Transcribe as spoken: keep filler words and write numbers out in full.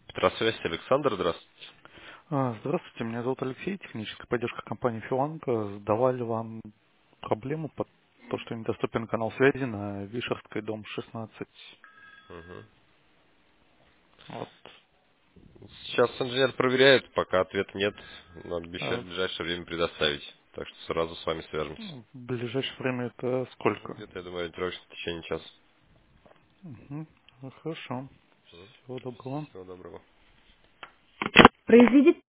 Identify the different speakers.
Speaker 1: Петросвязь, Александр, здравствуйте.
Speaker 2: А, Здравствуйте, меня зовут Алексей, техническая поддержка компании Филанка. Сдавали вам проблему под то, что недоступен канал связи на Вишерской, дом шестнадцать.
Speaker 1: Мгм.
Speaker 2: Вот.
Speaker 1: Сейчас инженер проверяет, пока ответа нет, надо в
Speaker 2: А
Speaker 1: ближайшее в ближайшее время предоставить. Так что сразу с вами свяжемся.
Speaker 2: в ближайшее время это
Speaker 1: Ну,
Speaker 2: сколько?
Speaker 1: где-то, я думаю, ориентировочно в течение часа.
Speaker 2: Мгм. Ну, хорошо.
Speaker 1: Мгм.
Speaker 2: Всего доброго.
Speaker 1: Всего доброго.
Speaker 2: Произведите